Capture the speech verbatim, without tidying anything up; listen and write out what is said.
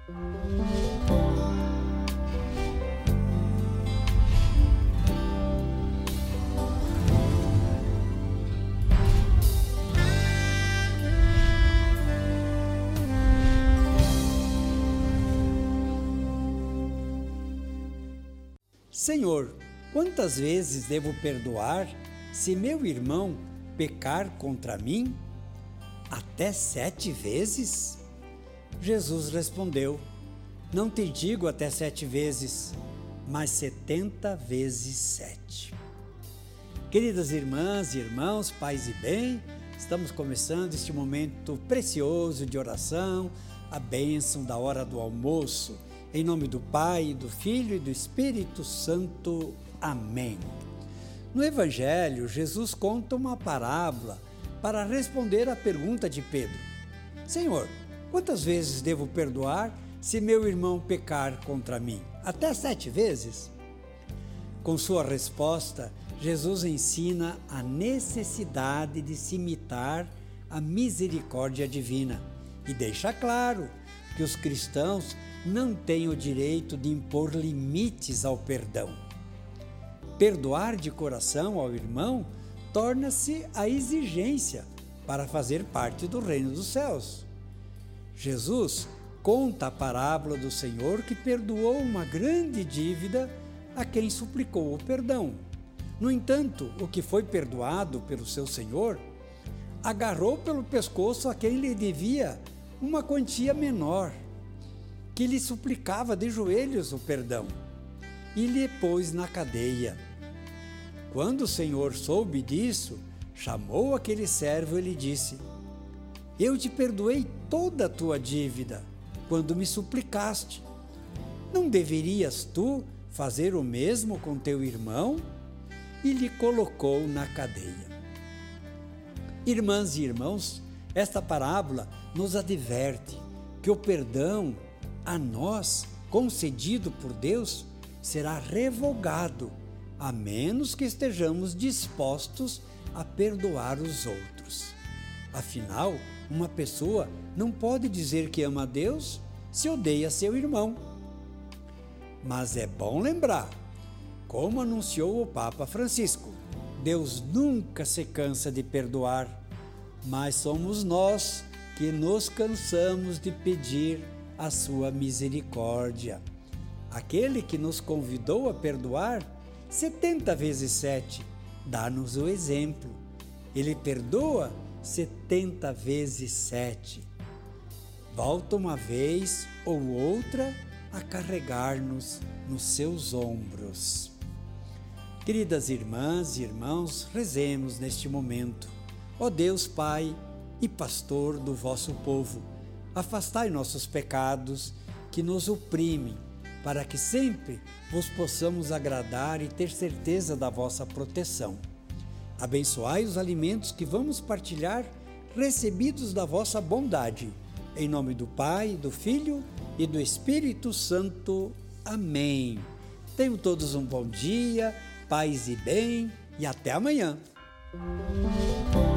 Senhor, quantas vezes devo perdoar se meu irmão pecar contra mim? Até sete vezes? Jesus respondeu: não te digo até sete vezes, mas setenta vezes sete. Queridas irmãs e irmãos, paz e bem, estamos começando este momento precioso de oração, a bênção da hora do almoço. Em nome do Pai, do Filho e do Espírito Santo. Amém. No Evangelho, Jesus conta uma parábola para responder à pergunta de Pedro: Senhor, quantas vezes devo perdoar se meu irmão pecar contra mim? Até sete vezes? Com sua resposta, Jesus ensina a necessidade de se imitar a misericórdia divina e deixa claro que os cristãos não têm o direito de impor limites ao perdão. Perdoar de coração ao irmão torna-se a exigência para fazer parte do reino dos céus. Jesus conta a parábola do Senhor que perdoou uma grande dívida a quem suplicou o perdão. No entanto, o que foi perdoado pelo seu Senhor agarrou pelo pescoço a quem lhe devia uma quantia menor, que lhe suplicava de joelhos o perdão, e lhe pôs na cadeia. Quando o Senhor soube disso, chamou aquele servo e lhe disse: eu te perdoei toda a tua dívida, quando me suplicaste. Não deverias tu fazer o mesmo com teu irmão? E lhe colocou na cadeia. Irmãs e irmãos, esta parábola nos adverte que o perdão a nós, concedido por Deus, será revogado, a menos que estejamos dispostos a perdoar os outros. Afinal, uma pessoa não pode dizer que ama a Deus se odeia seu irmão. Mas é bom lembrar, como anunciou o Papa Francisco, Deus nunca se cansa de perdoar, mas somos nós que nos cansamos de pedir a sua misericórdia. Aquele que nos convidou a perdoar setenta vezes sete, dá-nos o exemplo. Ele perdoa setenta vezes sete. Volta uma vez ou outra a carregar-nos nos seus ombros. Queridas irmãs e irmãos, rezemos neste momento. Ó Deus Pai e Pastor do vosso povo, afastai nossos pecados que nos oprimem, para que sempre vos possamos agradar e ter certeza da vossa proteção. Abençoai os alimentos que vamos partilhar, recebidos da vossa bondade. Em nome do Pai, do Filho e do Espírito Santo. Amém. Tenham todos um bom dia, paz e bem, e até amanhã.